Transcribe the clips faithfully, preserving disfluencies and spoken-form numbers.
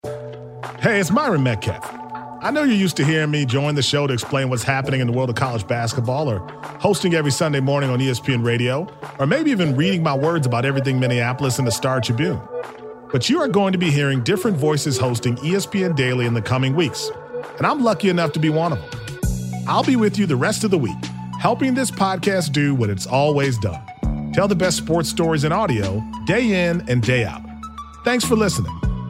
Hey, it's Myron Metcalf. I know you're used to hearing me join the show to explain what's happening in the world of college basketball, or hosting every Sunday morning on E S P N Radio, or maybe even reading my words about everything Minneapolis in the Star Tribune. But you are going to be hearing different voices hosting E S P N Daily in the coming weeks, and I'm lucky enough to be one of them. I'll be with you the rest of the week, helping this podcast do what it's always done. Tell the best sports stories in audio, day in and day out. Thanks for listening.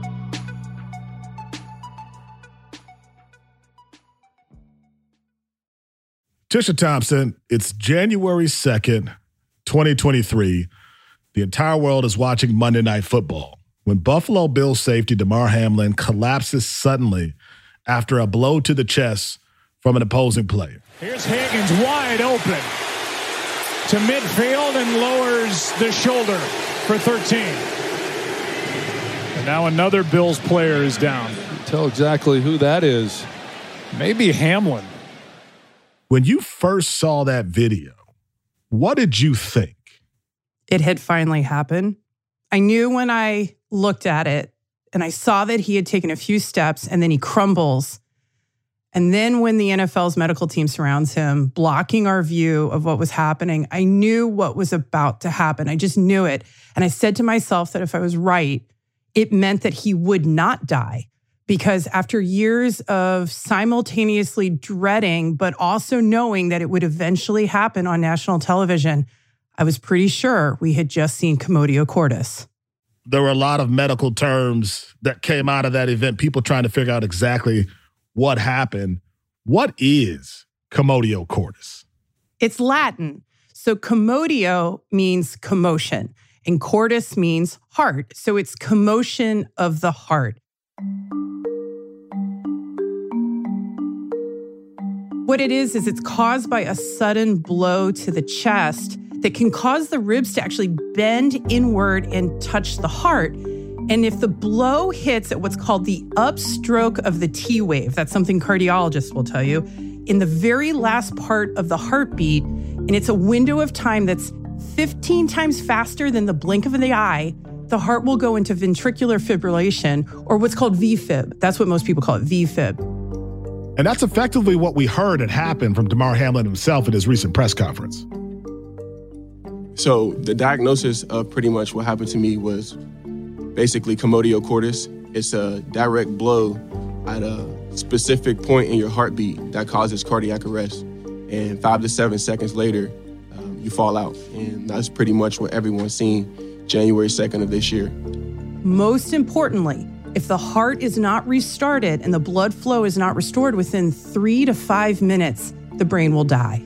Tisha Thompson, it's January second, twenty twenty-three. The entire world is watching Monday Night Football when Buffalo Bills safety Damar Hamlin collapses suddenly after a blow to the chest from an opposing player. Here's Higgins wide open to midfield and lowers the shoulder for thirteen. And now another Bills player is down. Tell exactly who that is. Maybe Hamlin. When you first saw that video, what did you think? It had finally happened. I knew when I looked at it and I saw that he had taken a few steps and then he crumbles. And then when the N F L's medical team surrounds him, blocking our view of what was happening, I knew what was about to happen. I just knew it. And I said to myself that if I was right, it meant that he would not die. Because after years of simultaneously dreading, but also knowing that it would eventually happen on national television, I was pretty sure we had just seen commodio cordis. There were a lot of medical terms that came out of that event, people trying to figure out exactly what happened. What is commodio cordis? It's Latin. So commodio means commotion, and cordis means heart. So it's commotion of the heart. What it is, is it's caused by a sudden blow to the chest that can cause the ribs to actually bend inward and touch the heart. And if the blow hits at what's called the upstroke of the T wave, that's something cardiologists will tell you, in the very last part of the heartbeat, and it's a window of time that's fifteen times faster than the blink of the eye, the heart will go into ventricular fibrillation, or what's called V fib. That's what most people call it, V fib. And that's effectively what we heard had happened from Damar Hamlin himself at his recent press conference. So the diagnosis of pretty much what happened to me was basically commodio cordis. It's a direct blow at a specific point in your heartbeat that causes cardiac arrest. And five to seven seconds later, um, you fall out. And that's pretty much what everyone's seen January second of this year. Most importantly, if the heart is not restarted and the blood flow is not restored within three to five minutes, the brain will die.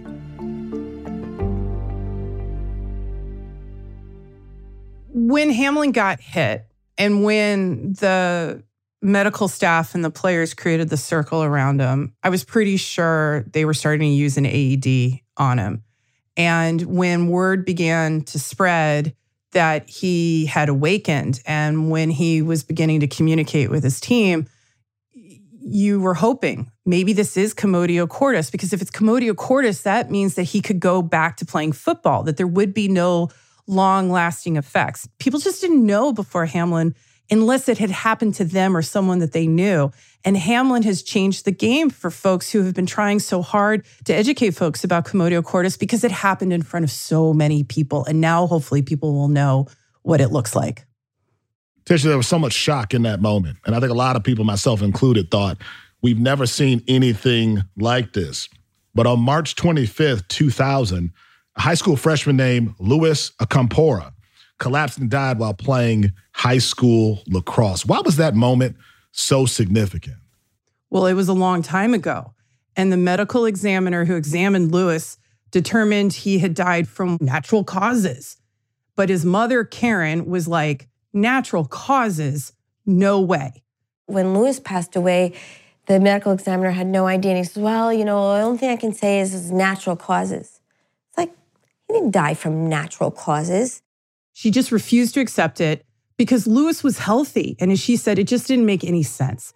When Hamlin got hit and when the medical staff and the players created the circle around him, I was pretty sure they were starting to use an A E D on him. And when word began to spread that he had awakened, and when he was beginning to communicate with his team, you were hoping maybe this is commodio cordis, because if it's commodio cordis, that means that he could go back to playing football, that there would be no long-lasting effects. People just didn't know before Hamlin unless it had happened to them or someone that they knew. And Hamlin has changed the game for folks who have been trying so hard to educate folks about commodio cordis, because it happened in front of so many people. And now hopefully people will know what it looks like. Tisha, there was so much shock in that moment. And I think a lot of people, myself included, thought we've never seen anything like this. But on March twenty-fifth, two thousand, a high school freshman named Louis Acampora collapsed and died while playing high school lacrosse. Why was that moment so significant? Well, it was a long time ago. And the medical examiner who examined Louis determined he had died from natural causes. But his mother, Karen, was like, natural causes? No way. When Louis passed away, the medical examiner had no idea. And he says, well, you know, the only thing I can say is, is natural causes. It's like, he didn't die from natural causes. She just refused to accept it because Louis was healthy. And as she said, it just didn't make any sense.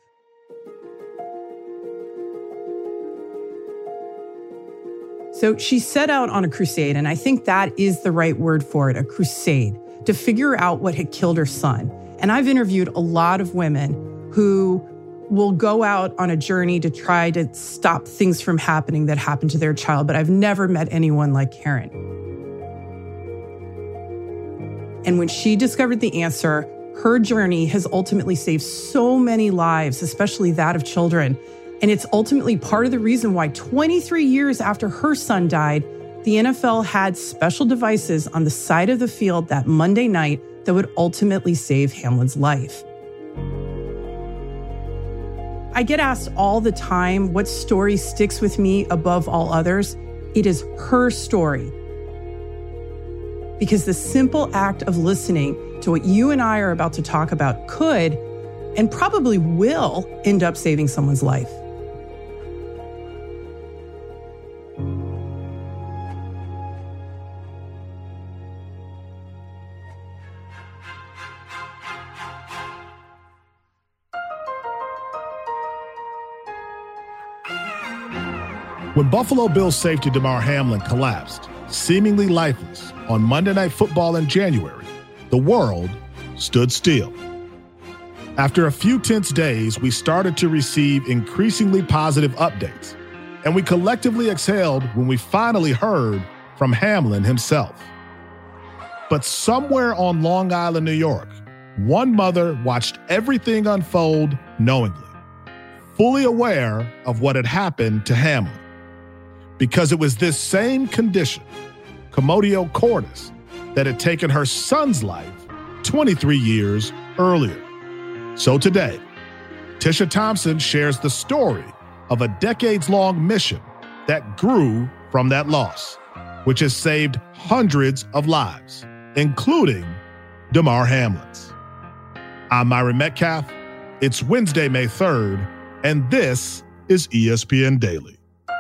So she set out on a crusade, and I think that is the right word for it, a crusade, to figure out what had killed her son. And I've interviewed a lot of women who will go out on a journey to try to stop things from happening that happened to their child, but I've never met anyone like Karen. And when she discovered the answer, her journey has ultimately saved so many lives, especially that of children. And it's ultimately part of the reason why twenty-three years after her son died, the N F L had special devices on the side of the field that Monday night that would ultimately save Hamlin's life. I get asked all the time what story sticks with me above all others. It is her story. Because the simple act of listening to what you and I are about to talk about could and probably will end up saving someone's life. When Buffalo Bills safety Damar Hamlin collapsed, seemingly lifeless, on Monday Night Football in January, the world stood still. After a few tense days, we started to receive increasingly positive updates, and we collectively exhaled when we finally heard from Hamlin himself. But somewhere on Long Island, New York, one mother watched everything unfold knowingly, fully aware of what had happened to Hamlin. Because it was this same condition, commotio cordis, that had taken her son's life twenty-three years earlier. So today, Tisha Thompson shares the story of a decades-long mission that grew from that loss, which has saved hundreds of lives, including Damar Hamlin's. I'm Myron Metcalf. It's Wednesday, May third, and this is E S P N Daily.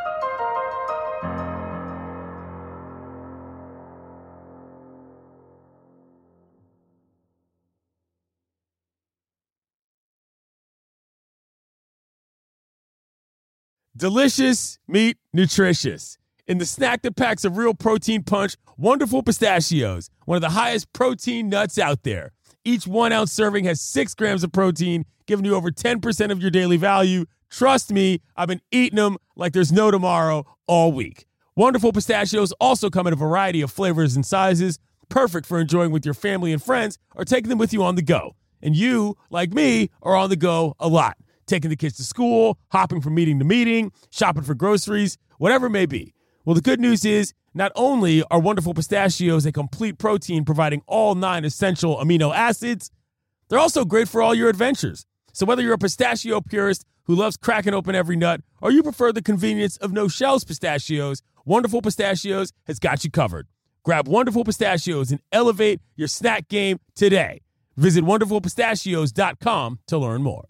Delicious meat, nutritious. In the snack that packs a real protein punch, Wonderful Pistachios, one of the highest protein nuts out there. Each one-ounce serving has six grams of protein, giving you over ten percent of your daily value. Trust me, I've been eating them like there's no tomorrow all week. Wonderful Pistachios also come in a variety of flavors and sizes, perfect for enjoying with your family and friends or taking them with you on the go. And you, like me, are on the go a lot. Taking the kids to school, hopping from meeting to meeting, shopping for groceries, whatever it may be. Well, the good news is not only are Wonderful Pistachios a complete protein providing all nine essential amino acids, they're also great for all your adventures. So whether you're a pistachio purist who loves cracking open every nut or you prefer the convenience of no-shells pistachios, Wonderful Pistachios has got you covered. Grab Wonderful Pistachios and elevate your snack game today. Visit wonderful pistachios dot com to learn more.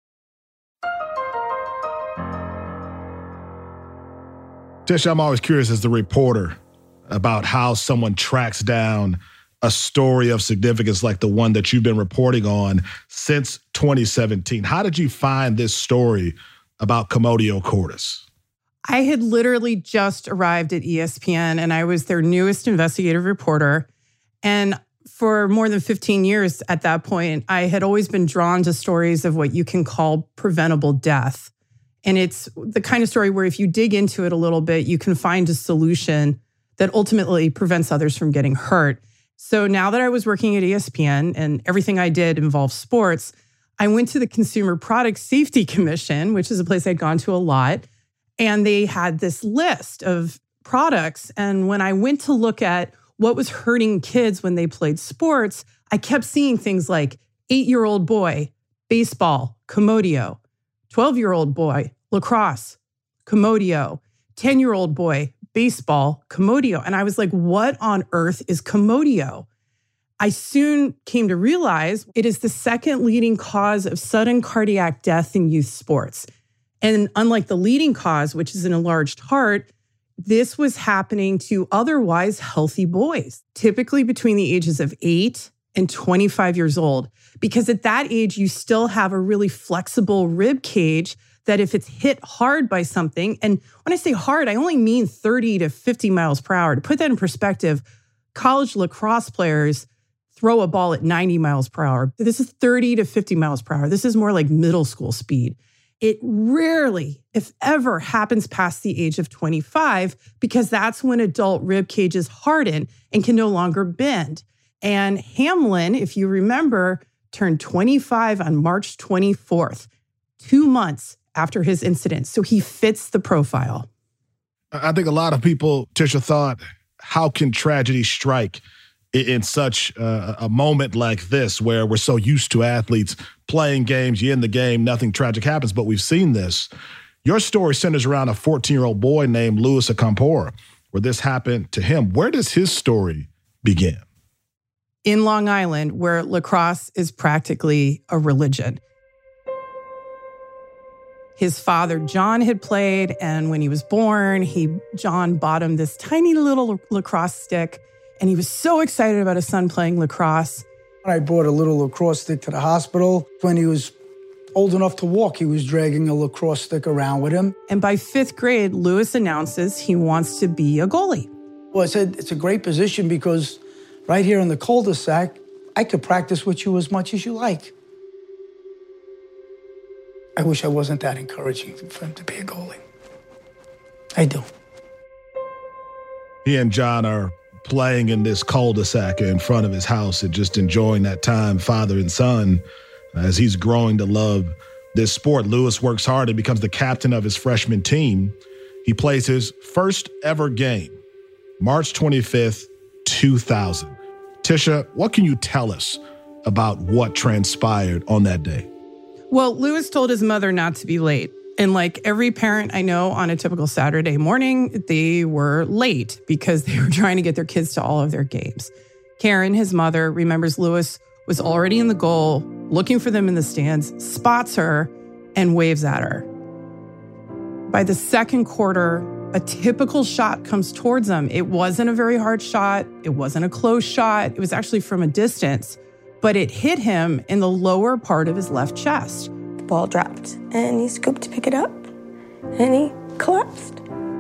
Tish, I'm always curious as the reporter about how someone tracks down a story of significance like the one that you've been reporting on since twenty seventeen. How did you find this story about commotio cordis? I had literally just arrived at E S P N and I was their newest investigative reporter. And for more than fifteen years at that point, I had always been drawn to stories of what you can call preventable death. And it's the kind of story where if you dig into it a little bit, you can find a solution that ultimately prevents others from getting hurt. So now that I was working at E S P N and everything I did involved sports, I went to the Consumer Product Safety Commission, which is a place I'd gone to a lot, and they had this list of products. And when I went to look at what was hurting kids when they played sports, I kept seeing things like eight-year-old boy, baseball, commotio, twelve-year-old boy, lacrosse, commotio, ten-year-old boy, baseball, commotio. And I was like, what on earth is commotio? I soon came to realize it is the second leading cause of sudden cardiac death in youth sports. And unlike the leading cause, which is an enlarged heart, this was happening to otherwise healthy boys, typically between the ages of eight and twenty-five years old. Because at that age, you still have a really flexible rib cage that if it's hit hard by something, and when I say hard, I only mean thirty to fifty miles per hour. To put that in perspective, college lacrosse players throw a ball at ninety miles per hour. This is thirty to fifty miles per hour. This is more like middle school speed. It rarely, if ever, happens past the age of twenty-five because that's when adult rib cages harden and can no longer bend. And Hamlin, if you remember, turned twenty-five on March twenty-fourth, two months after his incident. So he fits the profile. I think a lot of people, Tisha, thought, how can tragedy strike in such uh, a moment like this where we're so used to athletes playing games, you end the game, nothing tragic happens, but we've seen this. Your story centers around a fourteen-year-old boy named Louis Okompor, where this happened to him. Where does his story begin? In Long Island, where lacrosse is practically a religion. His father, John, had played, and when he was born, he John bought him this tiny little lacrosse stick, and he was so excited about his son playing lacrosse. I brought a little lacrosse stick to the hospital. When he was old enough to walk, he was dragging a lacrosse stick around with him. And by fifth grade, Louis announces he wants to be a goalie. Well, I said, it's a great position because right here in the cul-de-sac, I could practice with you as much as you like. I wish I wasn't that encouraging for him to be a goalie. I do. He and John are playing in this cul-de-sac in front of his house and just enjoying that time, father and son, as he's growing to love this sport. Louis works hard and becomes the captain of his freshman team. He plays his first ever game, March twenty-fifth, two thousand. Tisha, what can you tell us about what transpired on that day? Well, Louis told his mother not to be late. And like every parent I know on a typical Saturday morning, they were late because they were trying to get their kids to all of their games. Karen, his mother, remembers Louis was already in the goal, looking for them in the stands, spots her, and waves at her. By the second quarter, a typical shot comes towards him. It wasn't a very hard shot. It wasn't a close shot. It was actually from a distance, but it hit him in the lower part of his left chest. The ball dropped, and he scooped to pick it up, and he collapsed.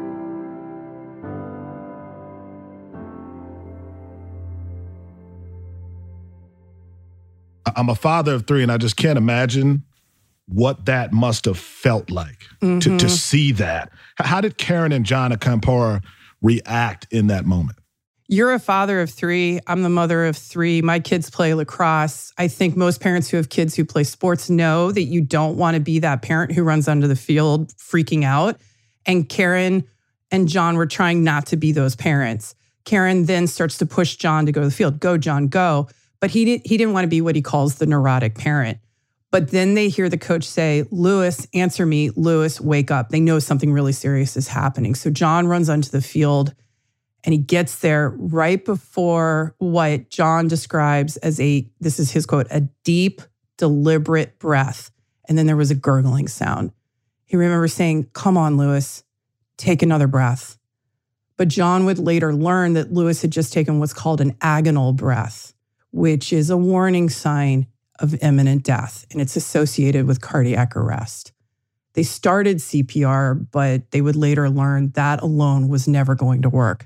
I'm a father of three, and I just can't imagine what that must have felt like mm-hmm. to, to see that. How did Karen and John Okompor react in that moment? You're a father of three. I'm the mother of three. My kids play lacrosse. I think most parents who have kids who play sports know that you don't want to be that parent who runs onto the field freaking out. And Karen and John were trying not to be those parents. Karen then starts to push John to go to the field. Go, John, go. But he, did, he didn't want to be what he calls the neurotic parent. But then they hear the coach say, Louis, answer me. Louis, wake up. They know something really serious is happening. So John runs onto the field, and he gets there right before what John describes as a, this is his quote, a deep, deliberate breath. And then there was a gurgling sound. He remembers saying, come on, Louis, take another breath. But John would later learn that Louis had just taken what's called an agonal breath, which is a warning sign of imminent death, and it's associated with cardiac arrest. They started C P R, but they would later learn that alone was never going to work.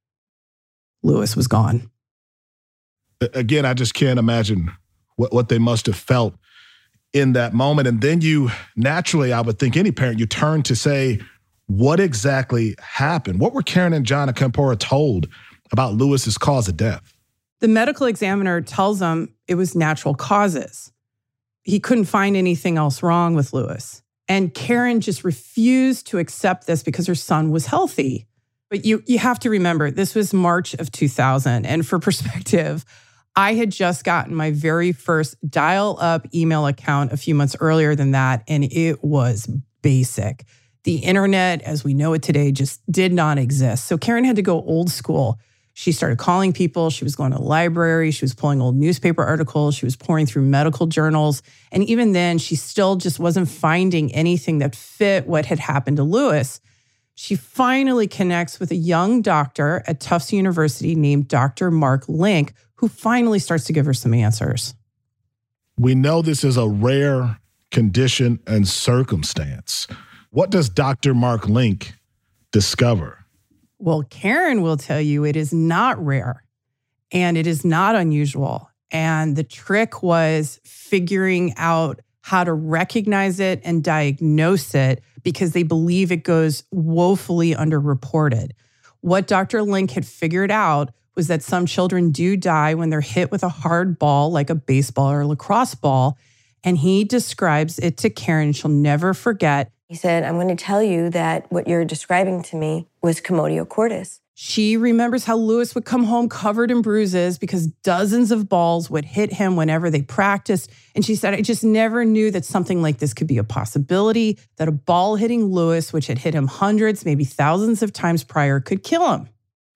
Louis was gone. Again, I just can't imagine what, what they must have felt in that moment. And then you, naturally, I would think any parent, you turn to say, what exactly happened? What were Karen and John Okompor told about Louis's cause of death? The medical examiner tells them it was natural causes. He couldn't find anything else wrong with Louis. And Karen just refused to accept this because her son was healthy. But you you have to remember, this was March of two thousand. And for perspective, I had just gotten my very first dial-up email account a few months earlier than that, and it was basic. The internet, as we know it today, just did not exist. So Karen had to go old school. She started calling people. She was going to the library. She was pulling old newspaper articles. She was pouring through medical journals. And even then, she still just wasn't finding anything that fit what had happened to Louis. She finally connects with a young doctor at Tufts University named Doctor Mark Link, who finally starts to give her some answers. We know this is a rare condition and circumstance. What does Doctor Mark Link discover? Well, Karen will tell you it is not rare and it is not unusual. And the trick was figuring out how to recognize it and diagnose it because they believe it goes woefully underreported. What Doctor Link had figured out was that some children do die when they're hit with a hard ball like a baseball or lacrosse ball. And he describes it to Karen. She'll never forget. He said, I'm going to tell you that what you're describing to me was commotio cordis. She remembers how Lewis would come home covered in bruises because dozens of balls would hit him whenever they practiced. And she said, I just never knew that something like this could be a possibility, that a ball hitting Lewis, which had hit him hundreds, maybe thousands of times prior, could kill him.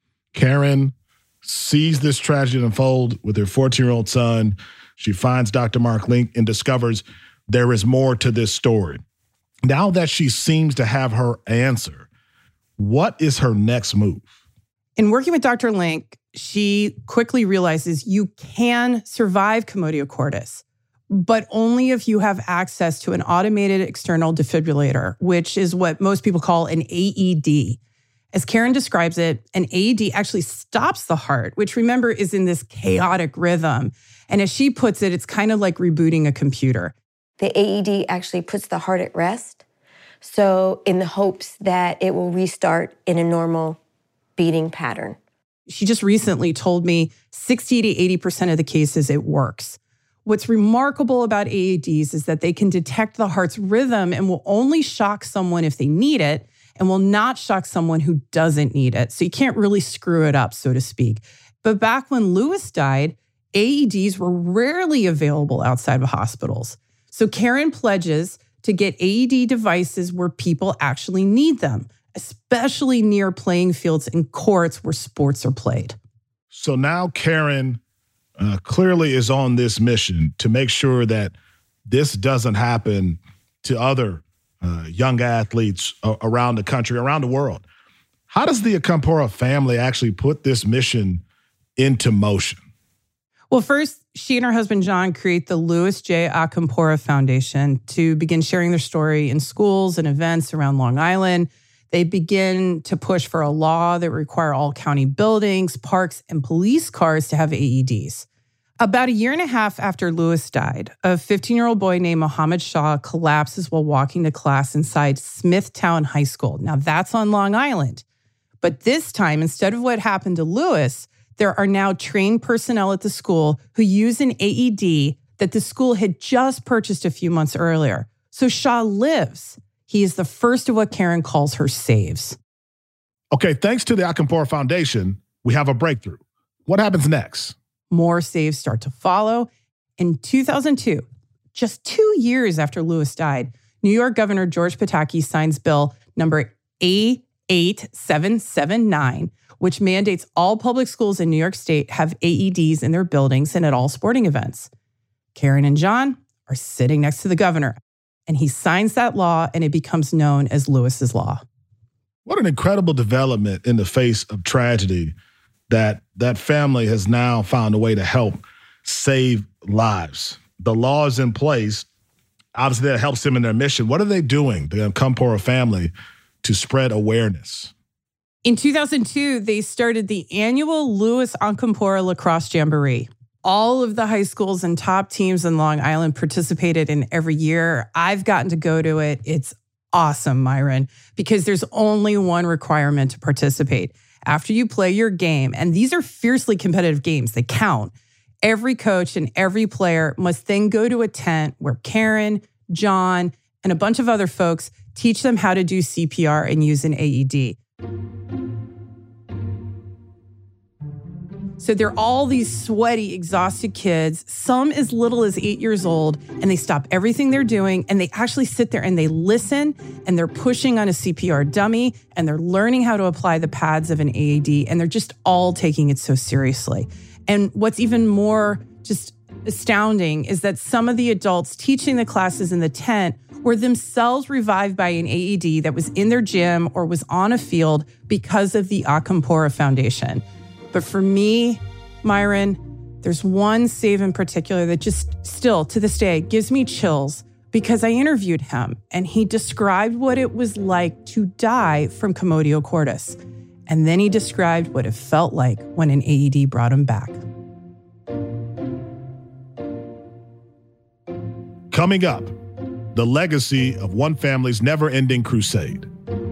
Karen sees this tragedy unfold with her fourteen-year-old son. She finds Doctor Mark Link and discovers there is more to this story. Now that she seems to have her answer, what is her next move? In working with Doctor Link, she quickly realizes you can survive commotio cordis, but only if you have access to an automated external defibrillator, which is what most people call an A E D. As Karen describes it, an A E D actually stops the heart, which remember is in this chaotic rhythm. And as she puts it, it's kind of like rebooting a computer. The A E D actually puts the heart at rest, so in the hopes that it will restart in a normal beating pattern. She just recently told me sixty to eighty percent of the cases it works. What's remarkable about A E Ds is that they can detect the heart's rhythm and will only shock someone if they need it and will not shock someone who doesn't need it. So you can't really screw it up, so to speak. But back when Lewis died, A E Ds were rarely available outside of hospitals. So Karen pledges to get A E D devices where people actually need them, especially near playing fields and courts where sports are played. So now Karen uh, clearly is on this mission to make sure that this doesn't happen to other uh, young athletes uh, around the country, around the world. How does the Acampora family actually put this mission into motion? Well, first, she and her husband, John, create the Louis J. Acampora Foundation to begin sharing their story in schools and events around Long Island. They begin to push for a law that require all county buildings, parks, and police cars to have A E Ds. About a year and a half after Lewis died, a fifteen-year-old boy named Mohammed Shah collapses while walking to class inside Smithtown High School. Now, that's on Long Island. But this time, instead of what happened to Lewis, there are now trained personnel at the school who use an A E D that the school had just purchased a few months earlier. So Shah lives. He is the first of what Karen calls her saves. Okay, thanks to the Acampora Foundation, we have a breakthrough. What happens next? More saves start to follow. In two thousand two, just two years after Lewis died, New York Governor George Pataki signs bill number A eight seven seven nine, which mandates all public schools in New York State have A E Ds in their buildings and at all sporting events. Karen and John are sitting next to the governor, and he signs that law, and it becomes known as Lewis's Law. What an incredible development in the face of tragedy that that family has now found a way to help save lives. The law is in place. Obviously, that helps them in their mission. What are they doing, the Acampora family, to spread awareness? In two thousand two, they started the annual Louis Acampora Lacrosse Jamboree. All of the high schools and top teams in Long Island participated in every year. I've gotten to go to it. It's awesome, Myron, because there's only one requirement to participate. After you play your game, and these are fiercely competitive games, they count, every coach and every player must then go to a tent where Karen, John, and a bunch of other folks teach them how to do C P R and use an A E D. So they're all these sweaty, exhausted kids, some as little as eight years old, and they stop everything they're doing, and they actually sit there and they listen, and they're pushing on a C P R dummy, and they're learning how to apply the pads of an A E D, and they're just all taking it so seriously. And what's even more just astounding is that some of the adults teaching the classes in the tent were themselves revived by an A E D that was in their gym or was on a field because of the Acampora Foundation. But for me, Myron, there's one save in particular that just still to this day gives me chills because I interviewed him and he described what it was like to die from commotio cordis. And then he described what it felt like when an A E D brought him back. Coming up, the legacy of one family's never-ending crusade.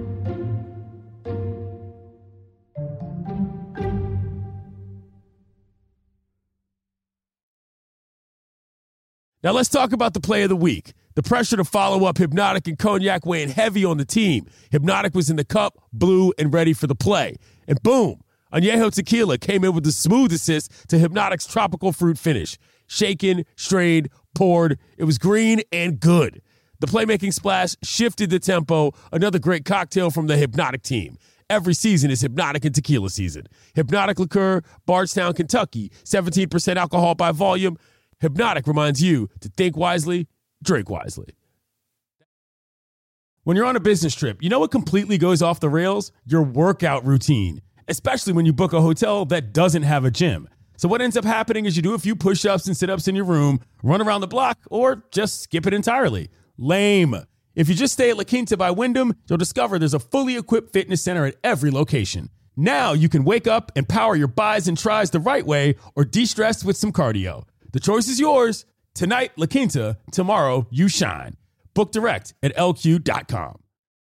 Now let's talk about the play of the week. The pressure to follow up Hypnotic and Cognac weighing heavy on the team. Hypnotic was in the cup, blue, and ready for the play. And boom, Añejo Tequila came in with the smooth assist to Hypnotic's tropical fruit finish. Shaken, strained, poured. It was green and good. The playmaking splash shifted the tempo. Another great cocktail from the Hypnotic team. Every season is Hypnotic and Tequila season. Hypnotic Liqueur, Bardstown, Kentucky. seventeen percent alcohol by volume. Hypnotic reminds you to think wisely, drink wisely. When you're on a business trip, you know what completely goes off the rails? Your workout routine, especially when you book a hotel that doesn't have a gym. So what ends up happening is you do a few push-ups and sit-ups in your room, run around the block, or just skip it entirely. Lame. If you just stay at La Quinta by Wyndham, you'll discover there's a fully equipped fitness center at every location. Now you can wake up and power your buys and tries the right way or de-stress with some cardio. The choice is yours. Tonight, La Quinta. Tomorrow, you shine. Book direct at L Q dot com.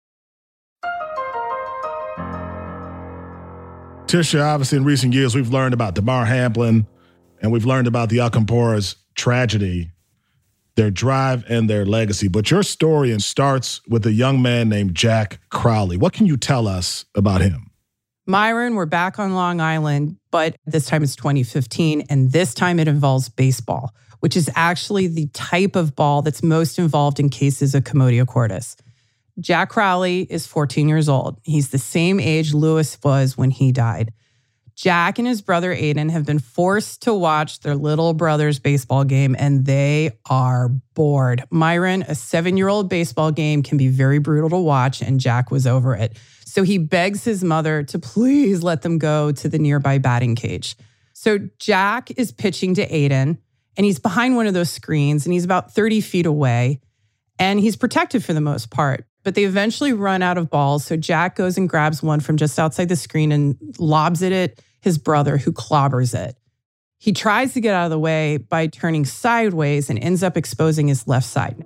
Tisha, obviously in recent years, we've learned about Damar Hamlin and we've learned about the Alcamparas tragedy, their drive and their legacy. But your story starts with a young man named Jack Crowley. What can you tell us about him? Myron, we're back on Long Island, but this time it's twenty fifteen, and this time it involves baseball, which is actually the type of ball that's most involved in cases of commotio cordis. Jack Crowley is fourteen years old. He's the same age Lewis was when he died. Jack and his brother Aiden have been forced to watch their little brother's baseball game, and they are bored. Myron, a seven-year-old baseball game can be very brutal to watch, and Jack was over it. So he begs his mother to please let them go to the nearby batting cage. So Jack is pitching to Aiden, and he's behind one of those screens, and he's about thirty feet away, and he's protected for the most part. But they eventually run out of balls, so Jack goes and grabs one from just outside the screen and lobs it at his brother, who clobbers it. He tries to get out of the way by turning sideways and ends up exposing his left side.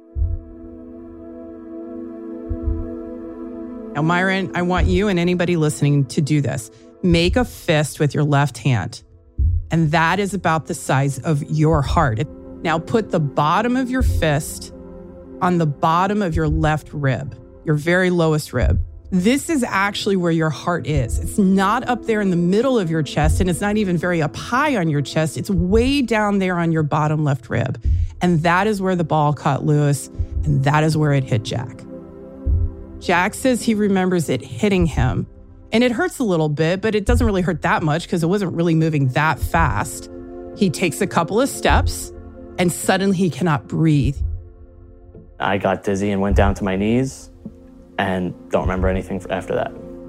Now, Myron, I want you and anybody listening to do this. Make a fist with your left hand, and that is about the size of your heart. Now, put the bottom of your fist on the bottom of your left rib, your very lowest rib. This is actually where your heart is. It's not up there in the middle of your chest, and it's not even very up high on your chest. It's way down there on your bottom left rib. And that is where the ball caught Lewis, and that is where it hit Jack. Jack says he remembers it hitting him, and it hurts a little bit, but it doesn't really hurt that much because it wasn't really moving that fast. He takes a couple of steps, and suddenly he cannot breathe. I got dizzy and went down to my knees and don't remember anything after that.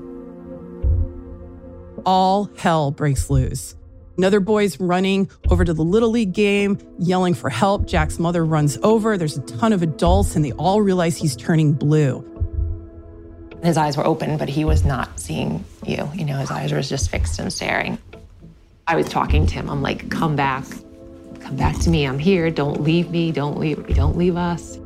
All hell breaks loose. Another boy's running over to the Little League game, yelling for help. Jack's mother runs over. There's a ton of adults, and they all realize he's turning blue. His eyes were open, but he was not seeing you. You know, his eyes were just fixed and staring. I was talking to him. I'm like, come back. Come back to me. I'm here. Don't leave me. Don't leave. Don't leave us.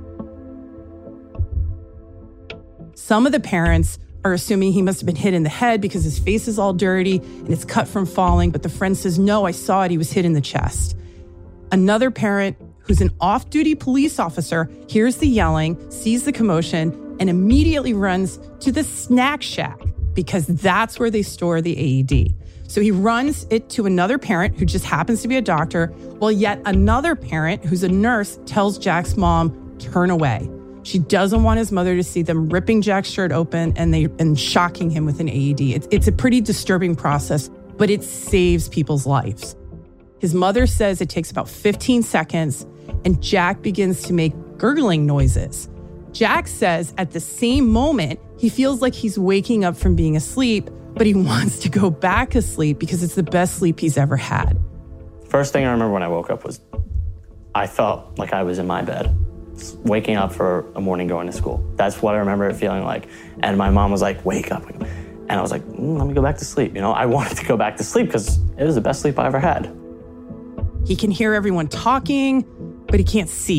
Some of the parents are assuming he must have been hit in the head because his face is all dirty and it's cut from falling. But the friend says, no, I saw it. He was hit in the chest. Another parent, who's an off-duty police officer, hears the yelling, sees the commotion, and immediately runs to the snack shack because that's where they store the A E D. So he runs it to another parent who just happens to be a doctor, while yet another parent who's a nurse tells Jack's mom, turn away. She doesn't want his mother to see them ripping Jack's shirt open and they and shocking him with an A E D. It's, it's a pretty disturbing process, but it saves people's lives. His mother says it takes about fifteen seconds, and Jack begins to make gurgling noises. Jack says at the same moment, he feels like he's waking up from being asleep, but he wants to go back asleep because it's the best sleep he's ever had. First thing I remember when I woke up was I felt like I was in my bed, waking up for a morning going to school. That's what I remember it feeling like. And my mom was like, wake up. And I was like, mm, let me go back to sleep. You know, I wanted to go back to sleep because it was the best sleep I ever had. He can hear everyone talking, but he can't see.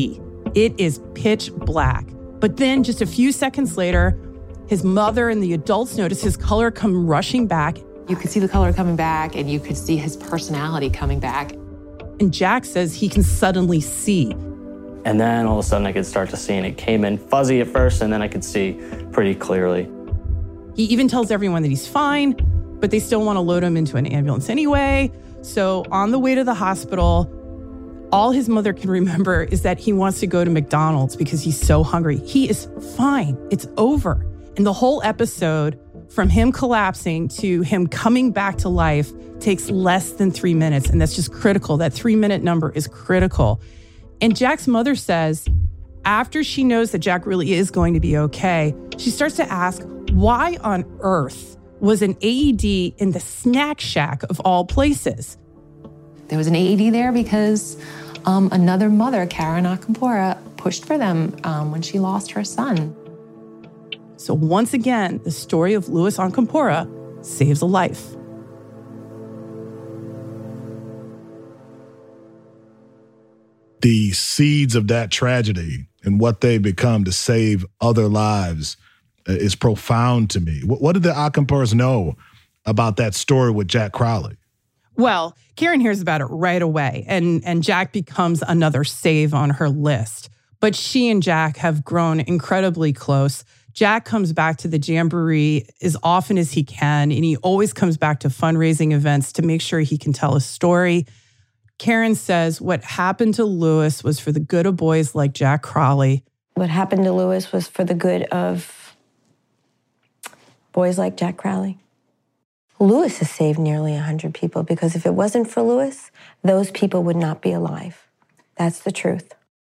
It is pitch black. But then just a few seconds later, his mother and the adults notice his color come rushing back. You could see the color coming back, and you could see his personality coming back. And Jack says he can suddenly see. And then all of a sudden I could start to see, and it came in fuzzy at first, and then I could see pretty clearly. He even tells everyone that he's fine, but they still want to load him into an ambulance anyway. So on the way to the hospital, all his mother can remember is that he wants to go to McDonald's because he's so hungry. He is fine. It's over. And the whole episode, from him collapsing to him coming back to life, takes less than three minutes. And that's just critical. That three-minute number is critical. And Jack's mother says, after she knows that Jack really is going to be okay, she starts to ask, why on earth was an A E D in the snack shack of all places? There was an A E D there because um, another mother, Karen Akampora, pushed for them um, when she lost her son. So once again, the story of Louis Akampora saves a life. The seeds of that tragedy and what they become to save other lives is profound to me. What, what did the Akamporas know about that story with Jack Crowley? Well, Karen hears about it right away, and, and Jack becomes another save on her list. But she and Jack have grown incredibly close. Jack comes back to the Jamboree as often as he can, and he always comes back to fundraising events to make sure he can tell a story. Karen says what happened to Louis was for the good of boys like Jack Crowley. What happened to Louis was for the good of boys like Jack Crowley. Louis has saved nearly one hundred people because if it wasn't for Louis, those people would not be alive. That's the truth.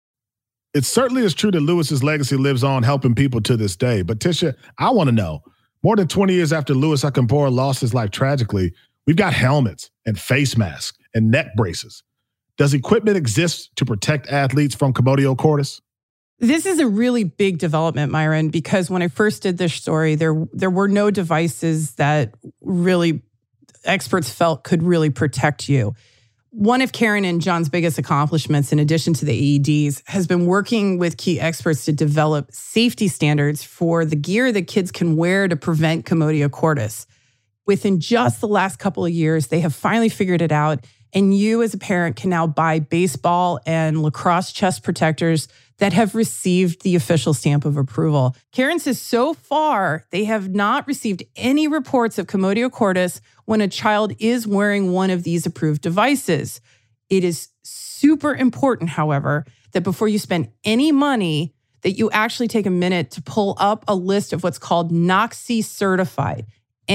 It certainly is true that Louis's legacy lives on helping people to this day. But Tisha, I want to know, more than twenty years after Louis Akampora lost his life tragically, we've got helmets and face masks and neck braces. Does equipment exist to protect athletes from commotio cordis? This is a really big development, Myron, because when I first did this story, there, there were no devices that really experts felt could really protect you. One of Karen and John's biggest accomplishments, in addition to the A E Ds, has been working with key experts to develop safety standards for the gear that kids can wear to prevent commotio cordis. Within just the last couple of years, they have finally figured it out, and you as a parent can now buy baseball and lacrosse chest protectors that have received the official stamp of approval. Karen says so far, they have not received any reports of commotio cordis when a child is wearing one of these approved devices. It is super important, however, that before you spend any money, that you actually take a minute to pull up a list of what's called N O C S I certified,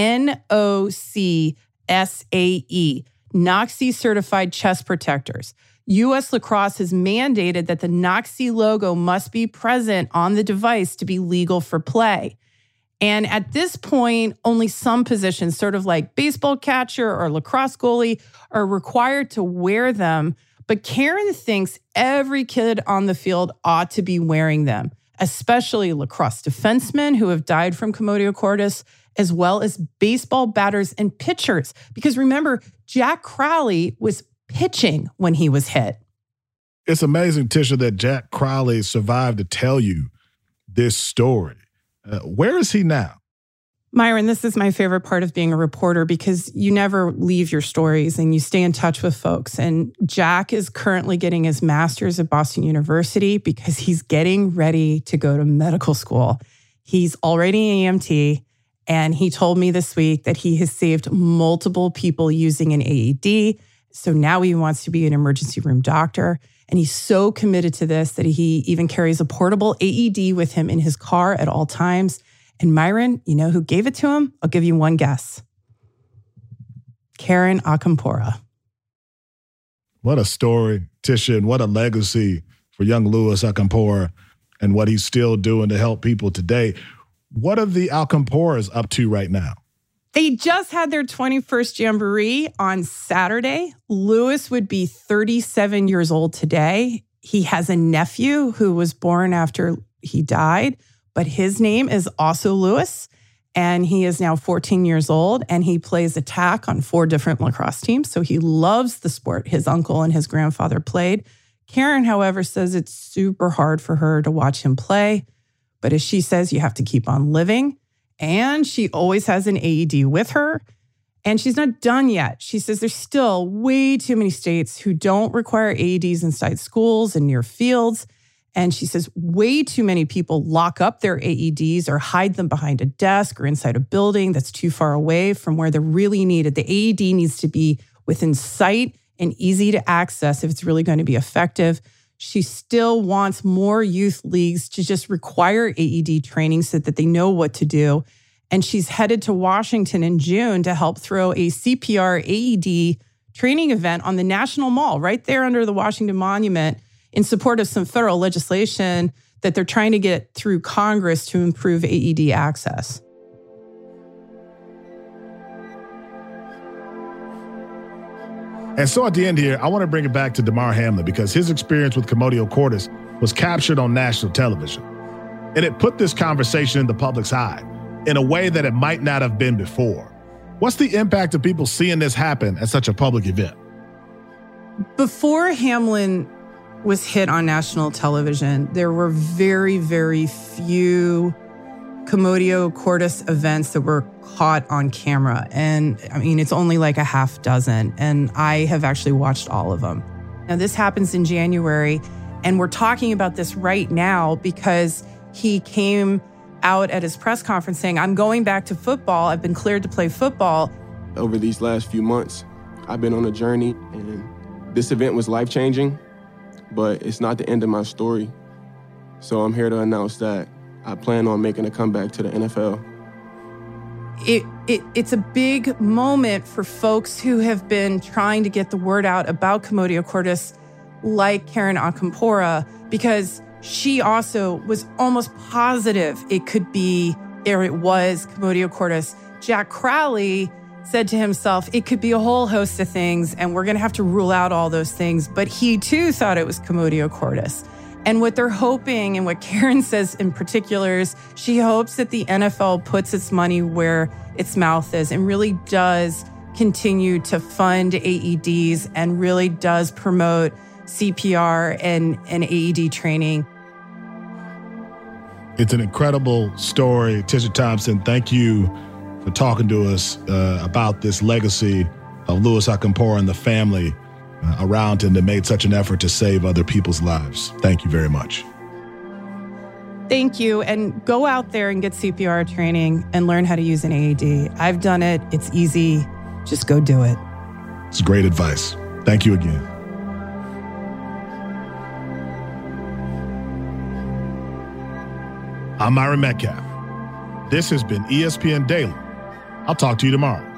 N O C S A E, N O C S I certified chest protectors. U S Lacrosse has mandated that the N O C S I logo must be present on the device to be legal for play. And at this point, only some positions, sort of like baseball catcher or lacrosse goalie, are required to wear them. But Karen thinks every kid on the field ought to be wearing them, especially lacrosse defensemen who have died from commotio cordis, as well as baseball batters and pitchers. Because remember, Jack Crowley was pitching when he was hit. It's amazing, Tisha, that Jack Crowley survived to tell you this story. Uh, where is he now? Myron, this is my favorite part of being a reporter because you never leave your stories and you stay in touch with folks. And Jack is currently getting his master's at Boston University because he's getting ready to go to medical school. He's already an E M T, and he told me this week that he has saved multiple people using an A E D. So now he wants to be an emergency room doctor. And he's so committed to this that he even carries a portable A E D with him in his car at all times. And Myron, you know who gave it to him? I'll give you one guess. Karen Akampora. What a story, Tisha, and what a legacy for young Louis Akampora and what he's still doing to help people today. What are the Akamporas up to right now? They just had their twenty-first Jamboree on Saturday. Louis would be thirty-seven years old today. He has a nephew who was born after he died, but his name is also Louis, and he is now fourteen years old, and he plays attack on four different lacrosse teams, so he loves the sport his uncle and his grandfather played. Karen, however, says it's super hard for her to watch him play. But as she says, you have to keep on living. And she always has an A E D with her. And she's not done yet. She says there's still way too many states who don't require A E Ds inside schools and near fields. And she says way too many people lock up their A E Ds or hide them behind a desk or inside a building that's too far away from where they're really needed. The A E D needs to be within sight and easy to access if it's really going to be effective. She still wants more youth leagues to just require A E D training so that they know what to do. And she's headed to Washington in June to help throw a C P R A E D training event on the National Mall right there under the Washington Monument in support of some federal legislation that they're trying to get through Congress to improve A E D access. And so at the end here, I want to bring it back to Damar Hamlin because his experience with Commotio Cordis was captured on national television. And it put this conversation in the public's eye in a way that it might not have been before. What's the impact of people seeing this happen at such a public event? Before Hamlin was hit on national television, there were very, very few Commotio Cordis events that were caught on camera. And I mean, it's only like a half dozen. And I have actually watched all of them. Now, this happens in January. And we're talking about this right now because he came out at his press conference saying, I'm going back to football. I've been cleared to play football. Over these last few months, I've been on a journey, and this event was life-changing, but it's not the end of my story. So I'm here to announce that I plan on making a comeback to the N F L. It, it it's a big moment for folks who have been trying to get the word out about Commotio Cordis, like Karen Acampora, because she also was almost positive it could be, or it was, Commotio Cordis. Jack Crowley said to himself, it could be a whole host of things, and we're going to have to rule out all those things. But he, too, thought it was Commotio Cordis. And what they're hoping, and what Karen says in particular, is she hopes that the N F L puts its money where its mouth is and really does continue to fund A E Ds and really does promote C P R and, and A E D training. It's an incredible story. Tisha Thompson, thank you for talking to us uh, about this legacy of Louis Acampora and the family uh, around him that made such an effort to save other people's lives. Thank you very much. Thank you. And go out there and get C P R training and learn how to use an A E D. I've done it. It's easy. Just go do it. It's great advice. Thank you again. I'm Myron Metcalf. This has been E S P N Daily. I'll talk to you tomorrow.